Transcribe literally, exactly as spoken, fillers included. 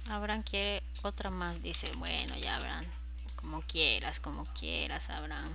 Abraham quiere otra más, dice. Bueno, ya Abraham. Como quieras, como quieras, Abraham.